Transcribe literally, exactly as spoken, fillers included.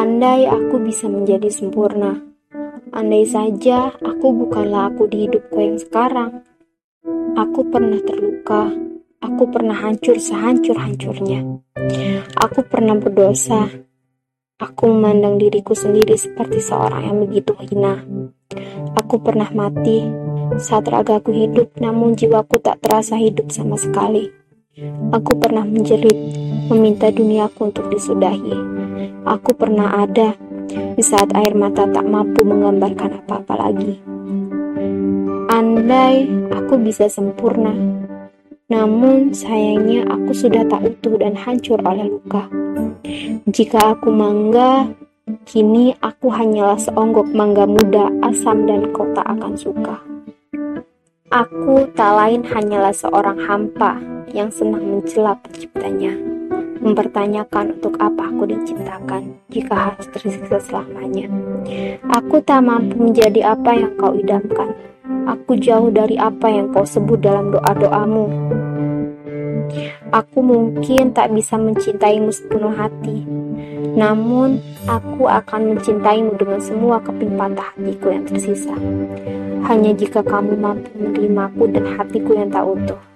Andai aku bisa menjadi sempurna, andai saja aku bukanlah aku di hidupku yang sekarang. Aku pernah terluka, aku pernah hancur sehancur-hancurnya. Aku pernah berdosa, aku memandang diriku sendiri seperti seorang yang begitu hina. Aku pernah mati saat ragaku hidup, namun jiwaku tak terasa hidup sama sekali. Aku pernah menjerit, meminta duniaku untuk disudahi. Aku pernah ada di saat air mata tak mampu menggambarkan apa-apa lagi. Andai aku bisa sempurna, namun sayangnya aku sudah tak utuh dan hancur oleh luka. Jika aku mangga, kini aku hanyalah seonggok mangga muda, asam dan kau tak akan suka. Aku tak lain hanyalah seorang hampa yang senang mencela penciptanya, mempertanyakan untuk apa aku diciptakan jika harus tersiksa selamanya. Aku tak mampu menjadi apa yang kau idamkan. Aku jauh dari apa yang kau sebut dalam doa-doamu. Aku mungkin tak bisa mencintaimu sepenuh hati, namun aku akan mencintaimu dengan semua keping patah hatiku yang tersisa. Hanya jika kamu mampu menerimaku dan hatiku yang tak utuh.